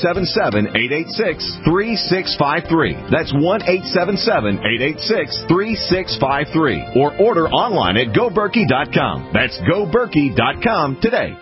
1-877-886-3653. That's 1-877-886-3653. Or order online at GoBerkey.com. That's GoBerkey.com today.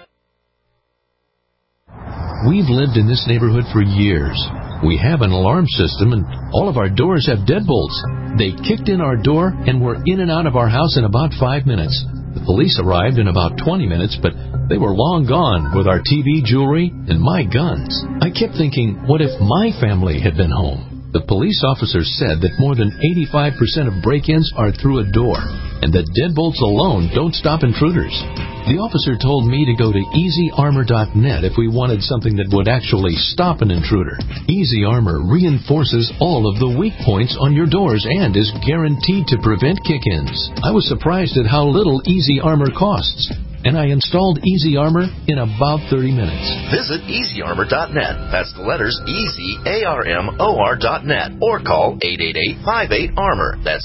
We've lived in this neighborhood for years. We have an alarm system, and all of our doors have deadbolts. They kicked in our door and were in and out of our house in about 5 minutes. The police arrived in about 20 minutes, but they were long gone with our TV, jewelry, and my guns. I kept thinking, what if my family had been home? The police officer said that more than 85% of break-ins are through a door, and that deadbolts alone don't stop intruders. The officer told me to go to EasyArmor.net if we wanted something that would actually stop an intruder. Easy Armor reinforces all of the weak points on your doors and is guaranteed to prevent kick-ins. I was surprised at how little Easy Armor costs, and I installed Easy Armor in about 30 minutes. Visit EasyArmor.net. That's the letters EasyArmor.net. Or call 888-58-ARMOR. That's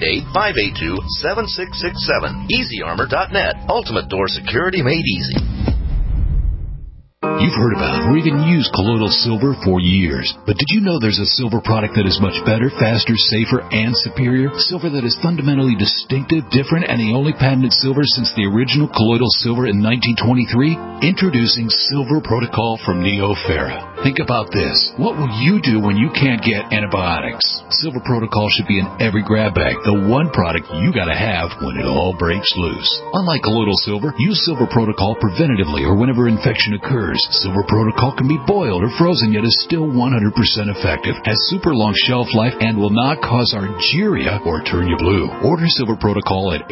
888-582-7667. EasyArmor.net. Ultimate door security made easy. You've heard about or even used colloidal silver for years. But did you know there's a silver product that is much better, faster, safer, and superior? Silver that is fundamentally distinctive, different, and the only patented silver since the original colloidal silver in 1923? Introducing Silver Protocol from NeoFerra. Think about this. What will you do when you can't get antibiotics? Silver Protocol should be in every grab bag, the one product you gotta have when it all breaks loose. Unlike colloidal silver, use Silver Protocol preventatively or whenever infection occurs. Silver Protocol can be boiled or frozen, yet is still 100% effective, has super long shelf life, and will not cause argyria or turn you blue. Order Silver Protocol at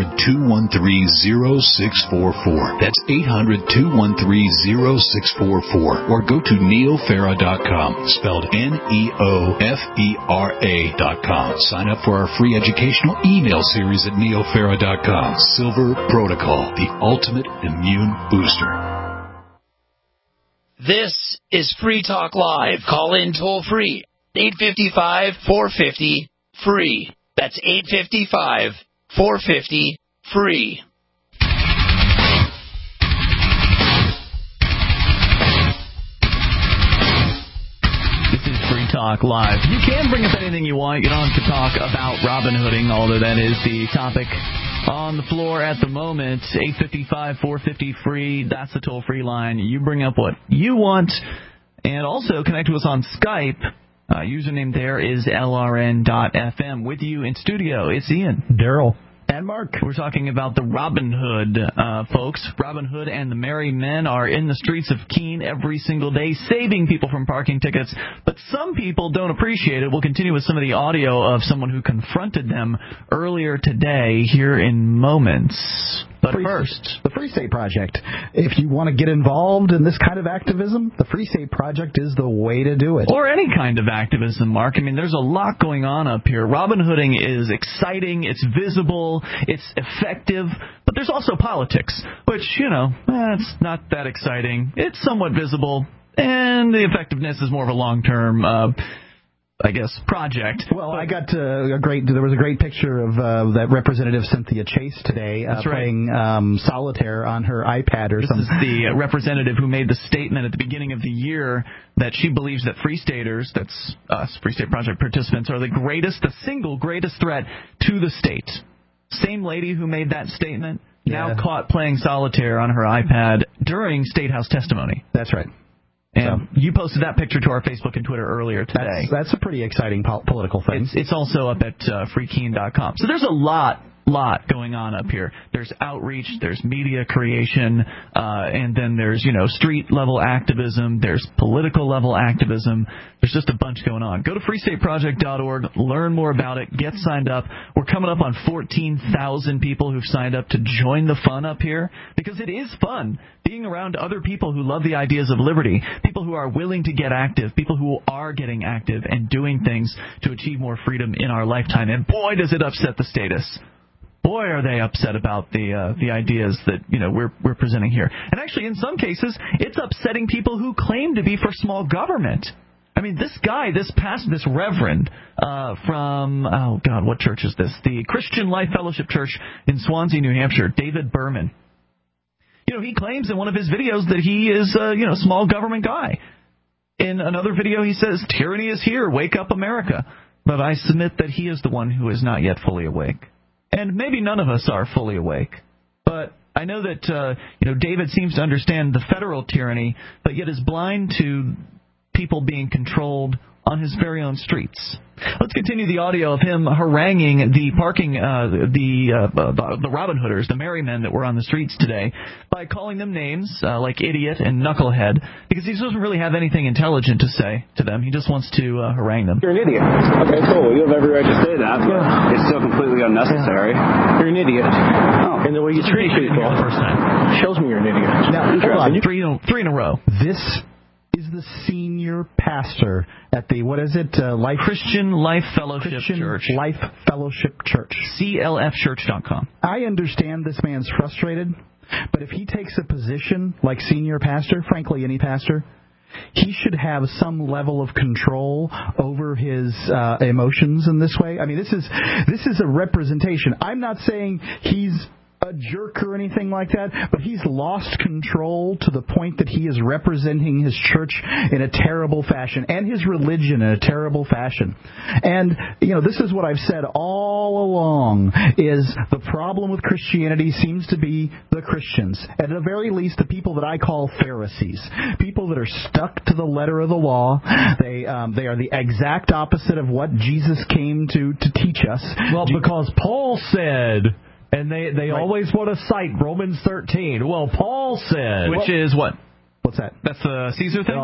800-213-0644. That's 800-213-0644. Or go to neofera.com, spelled NEOFERA.com. Sign up for our free educational email series at neofera.com. Silver Protocol, the ultimate immune booster. This is Free Talk Live. Call in toll free. 855-450-FREE. That's 855-450-FREE. This is Free Talk Live. You can bring up anything you want. You don't have to talk about Robin Hooding, although that is the topic on the floor at the moment. 855-450-FREE. That's the toll-free line. You bring up what you want. And also connect to us on Skype. Username there is LRN.FM. With you in studio, it's Ian, Daryl, and Mark. We're talking about the Robin Hood, folks. Robin Hood and the Merry Men are in the streets of Keene every single day, saving people from parking tickets. But some people don't appreciate it. We'll continue with some of the audio of someone who confronted them earlier today here in moments. But first, the Free State Project. If you want to get involved in this kind of activism, the Free State Project is the way to do it. Or any kind of activism, Mark. I mean, there's a lot going on up here. Robin Hooding is exciting, it's visible, it's effective, but there's also politics, which, it's not that exciting. It's somewhat visible, and the effectiveness is more of a long-term project. Well, I got there was a great picture of that Representative Cynthia Chase today playing solitaire on her iPad or something. This is the representative who made the statement at the beginning of the year that she believes that Free Staters, that's us, Free State Project participants, are the single greatest threat to the state. Same lady who made that statement, now caught playing solitaire on her iPad during State House testimony. That's right. And you posted that picture to our Facebook and Twitter earlier today. That's a pretty exciting political thing. It's also up at freekeene.com. So there's a lot going on up here. There's outreach, there's media creation, and then there's, street-level activism, there's political-level activism. There's just a bunch going on. Go to freestateproject.org, learn more about it, get signed up. We're coming up on 14,000 people who've signed up to join the fun up here, because it is fun being around other people who love the ideas of liberty, people who are willing to get active, people who are getting active and doing things to achieve more freedom in our lifetime. And boy, does it upset the status. boy, are they upset about the ideas that we're presenting here. And actually, in some cases, it's upsetting people who claim to be for small government. I mean, this guy, this reverend from, what church is this? The Christian Life Fellowship Church in Swansea, New Hampshire, David Berman. He claims in one of his videos that he is a small government guy. In another video, he says, tyranny is here, wake up America. But I submit that he is the one who is not yet fully awake. And maybe none of us are fully awake. But I know that, David seems to understand the federal tyranny, but yet is blind to people being controlled on his very own streets. Let's continue the audio of him haranguing the Robin Hooders, the merry men that were on the streets today, by calling them names like idiot and knucklehead, because he doesn't really have anything intelligent to say to them. He just wants to harangue them. You're an idiot. Okay, cool. You have every right to say that, but it's still completely unnecessary. You're an idiot. Oh. And the way you treat people shows me you're an idiot. Now, hold on. Three in a row. This is the senior pastor at the, Christian Life Fellowship Church. Life Fellowship Church. CLFchurch.com. I understand this man's frustrated, but if he takes a position like senior pastor, frankly, any pastor, he should have some level of control over his emotions in this way. I mean, this is a representation. I'm not saying he's a jerk or anything like that, but he's lost control to the point that he is representing his church in a terrible fashion and his religion in a terrible fashion. And, this is what I've said all along, is the problem with Christianity seems to be the Christians. At the very least, the people that I call Pharisees. People that are stuck to the letter of the law. They are the exact opposite of what Jesus came to teach us. Well, because Paul said... And they always want to cite Romans 13. Well, Paul said... Which is what? What's that? That's the Caesar thing?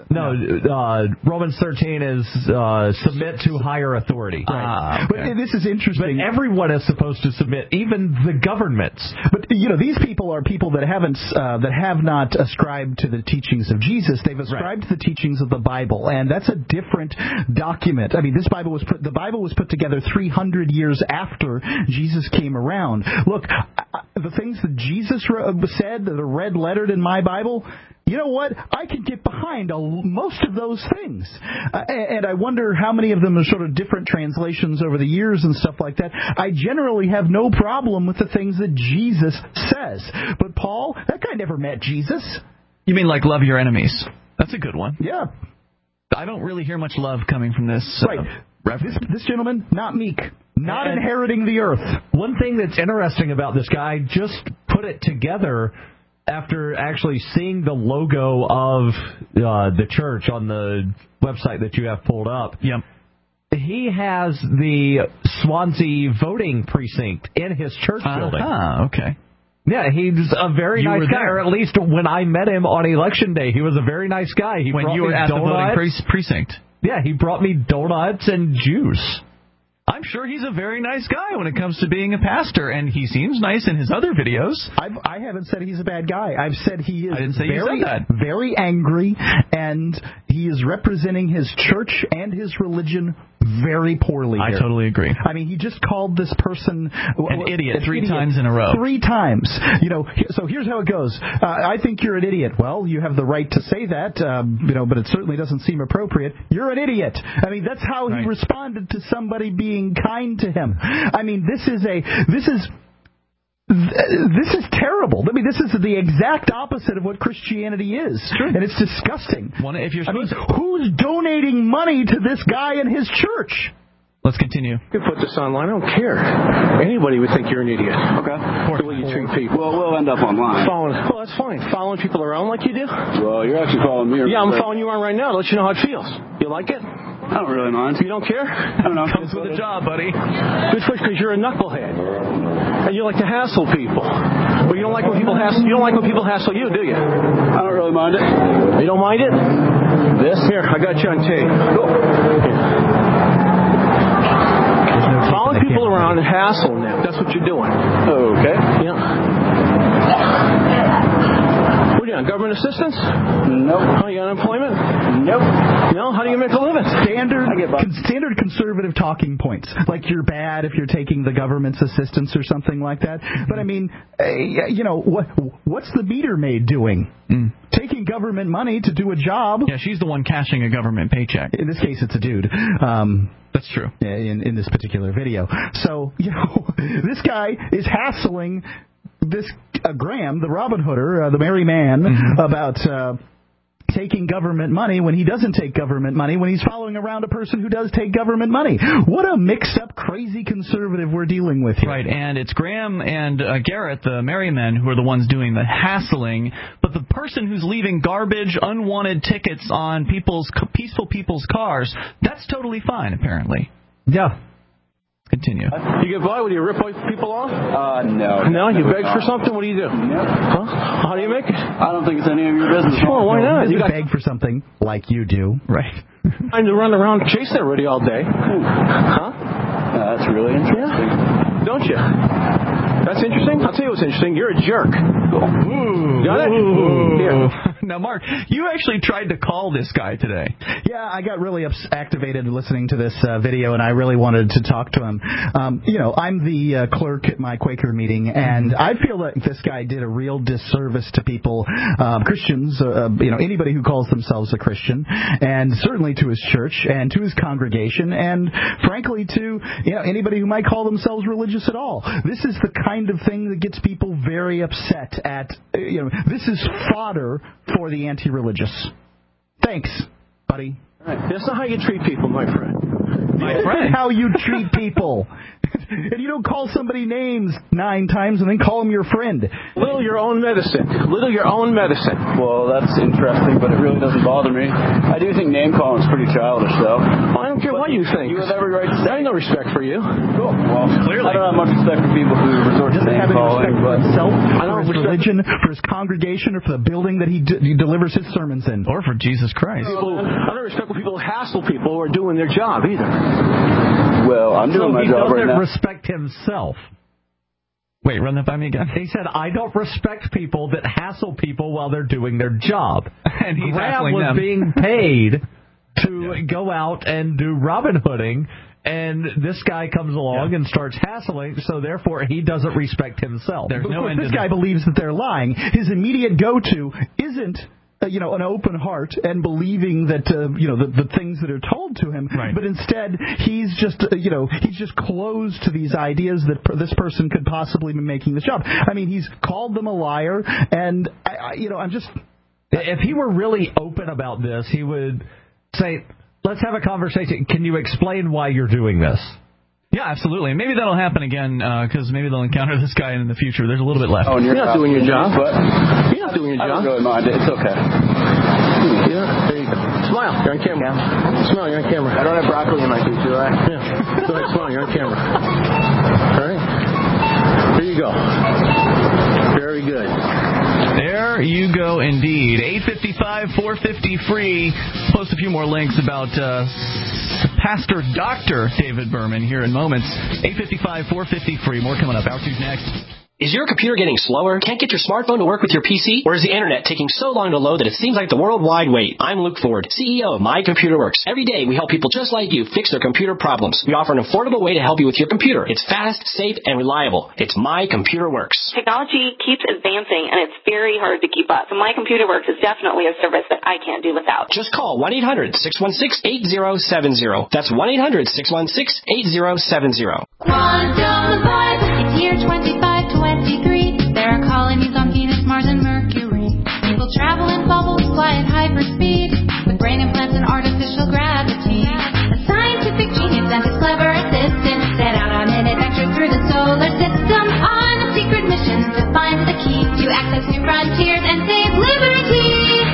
Romans 13 is submit to higher authority. Right. Okay. But this is interesting. But everyone is supposed to submit, even the governments. But these people are people that have not ascribed to the teachings of Jesus. They've ascribed to the teachings of the Bible, and that's a different document. I mean, the Bible was put together 300 years after Jesus came around. Look, the things that Jesus said that are red lettered in my Bible. You know what? I can get behind most of those things. And I wonder how many of them are sort of different translations over the years and stuff like that. I generally have no problem with the things that Jesus says. But Paul, that guy never met Jesus. You mean like love your enemies? That's a good one. Yeah. I don't really hear much love coming from this. This gentleman, not meek. Not inheriting the earth. One thing that's interesting about this guy, just put it together after actually seeing the logo of the church on the website that you have pulled up. Yep. He has the Swansea voting precinct in his church building. Okay. Yeah, he's a very nice guy, or at least when I met him on Election Day, he was a very nice guy. When you were at the voting precinct. Yeah, he brought me donuts and juice. I'm sure he's a very nice guy when it comes to being a pastor, and he seems nice in his other videos. I haven't said he's a bad guy. I've said he is very angry, and he is representing his church and his religion very poorly here. I totally agree. I mean, he just called this person an idiot three times in a row. 3 times. So here's how it goes. I think you're an idiot. Well, you have the right to say that, but it certainly doesn't seem appropriate. You're an idiot. I mean, that's how he responded to somebody being kind to him. I mean, this is terrible. I mean, this is the exact opposite of what Christianity is. True. And it's disgusting. Who's donating money to this guy in his church? Let's continue. You can put this online. I don't care. Anybody would think you're an idiot. Okay. The way you treat people. Well, we'll end up online. Well, that's fine. Following people around like you do? Well, you're actually following me. Yeah, I'm following you around right now to let you know how it feels. You like it? I don't really mind. You don't care? I don't know. Comes with a job, buddy. Good choice, because you're a knucklehead. And you like to hassle people. But you don't like when people hassle you, do you? I don't really mind it. You don't mind it? This? Here, I got you on tape. Following people around and hassling them. That's what you're doing. Okay. Yeah. What What are you on, government assistance? Nope. Oh, you on unemployment? Nope. No? How do you make a living? Standard conservative talking points. Like you're bad if you're taking the government's assistance or something like that. But I mean, what's the meter maid doing? Taking government money to do a job. Yeah, she's the one cashing a government paycheck. In this case, it's a dude. That's true. In this particular video. So, this guy is hassling this Graham, the Robin Hooder, the merry man, about taking government money when he doesn't take government money, when he's following around a person who does take government money. What a mixed-up, crazy conservative we're dealing with here. Right, and it's Graham and Garrett, the merry men, who are the ones doing the hassling, but the person who's leaving garbage, unwanted tickets on peaceful people's cars, that's totally fine, apparently. Yeah. Continue. You get by? Would you rip people off? No. No? You beg for something? What do you do? No. Huh? How do you make it? I don't think it's any of your business. Sure, why not? You beg for something like you do. Right. Time to run around chasing everybody all day. Huh? That's really interesting. Yeah. Don't you? That's interesting? I'll tell you what's interesting. You're a jerk. Ooh. Got it? Ooh. Here. Now, Mark, you actually tried to call this guy today. Yeah, I got really activated listening to this video, and I really wanted to talk to him. I'm the clerk at my Quaker meeting, and I feel that this guy did a real disservice to people, Christians, anybody who calls themselves a Christian, and certainly to his church and to his congregation, and frankly to anybody who might call themselves religious at all. This is the kind of thing that gets people very upset at. This is fodder for the anti-religious. Thanks, buddy. Right. That's not how you treat people, my friend. This is how you treat people. And you don't call somebody names 9 times and then call them your friend. Little your own medicine. Little your own medicine. Well, that's interesting, but it really doesn't bother me. I do think name calling is pretty childish, though. Well, I don't care what you think. You have every right to say. I have no respect for you. Cool. Well, clearly. I don't have much respect for people who resort to name calling. For himself, for his religion, for his congregation, or for the building that he delivers his sermons in. Or for Jesus Christ. I don't respect when people hassle people who are doing their job, either. Well, I'm doing my job right now. He doesn't respect himself. Wait, run that by me again. He said, I don't respect people that hassle people while they're doing their job. And he's Graham hassling was them. being paid to go out and do Robin Hooding, and this guy comes along and starts hassling, so therefore he doesn't respect himself. There's no end. This guy believes that they're lying. His immediate go-to isn't an open heart and believing that the things that are told to him, right. But instead he's just closed to these ideas that this person could possibly be making this job. I mean, he's called them a liar, and I'm just. If he were really open about this, he would say, "Let's have a conversation. Can you explain why you're doing this?" Yeah, absolutely. Maybe that'll happen again because maybe they'll encounter this guy in the future. There's a little bit left. Oh, and you're not doing your job. But you're not doing your job. I don't really mind it. It's okay. Yeah, there you go. Smile. You're on camera. Smile. You're on camera. I don't have broccoli in my teeth, do I? Yeah. Go ahead. Smile. You're on camera. All right. There you go. Very good. There you go, indeed. 855-450-FREE. Post a few more links about Pastor Dr. David Berman here in moments. 855-450-FREE. More coming up. Hour 2's next. Is your computer getting slower? Can't get your smartphone to work with your PC? Or is the internet taking so long to load that it seems like the worldwide wait? I'm Luke Ford, CEO of My Computer Works. Every day we help people just like you fix their computer problems. We offer an affordable way to help you with your computer. It's fast, safe, and reliable. It's My Computer Works. Technology keeps advancing, and it's very hard to keep up. So My Computer Works is definitely a service that I can't do without. Just call 1-800-616-8070. That's 1-800-616-8070. Quantum Vibe, it's year 2523. There are colonies on Venus, Mars, and Mercury. People travel in bubbles, fly at hyperspeed, with brain implants and artificial gravity. A scientific genius and his clever assistant set out on an adventure through the solar system on a secret mission to find the key to access new frontiers and save liberty.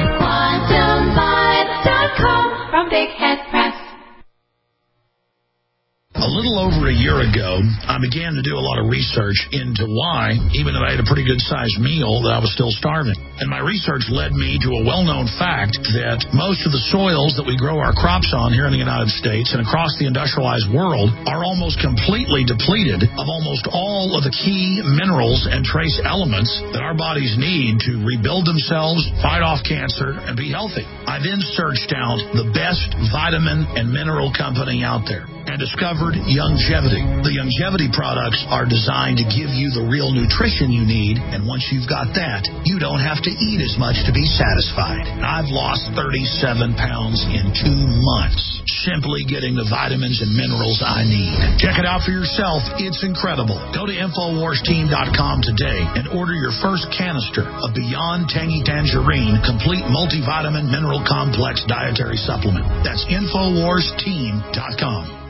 QuantumVibe.com from Big Head Press. little over a year ago, I began to do a lot of research into why, even though I had a pretty good-sized meal, that I was still starving. And my research led me to a well-known fact that most of the soils that we grow our crops on here in the United States and across the industrialized world are almost completely depleted of almost all of the key minerals and trace elements that our bodies need to rebuild themselves, fight off cancer, and be healthy. I then searched out the best vitamin and mineral company out there and discovered Youngevity. The Youngevity products are designed to give you the real nutrition you need, and once you've got that, you don't have to eat as much to be satisfied. I've lost 37 pounds in 2 months simply getting the vitamins and minerals I need. Check it out for yourself. It's incredible. Go to InfoWarsTeam.com today and order your first canister of Beyond Tangy Tangerine Complete Multivitamin Mineral Complex Dietary Supplement. That's InfoWarsTeam.com.